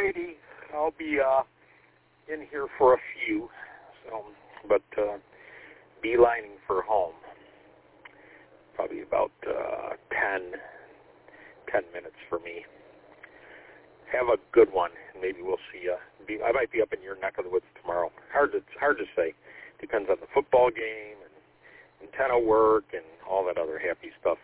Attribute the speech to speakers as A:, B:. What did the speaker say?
A: righty. I'll be in here for a few, but beelining for home. Probably about 10 minutes for me. Have a good one. Maybe we'll see you. I might be up in your neck of the woods tomorrow. Hard to say. Depends on the football game and antenna work and all that other happy stuff.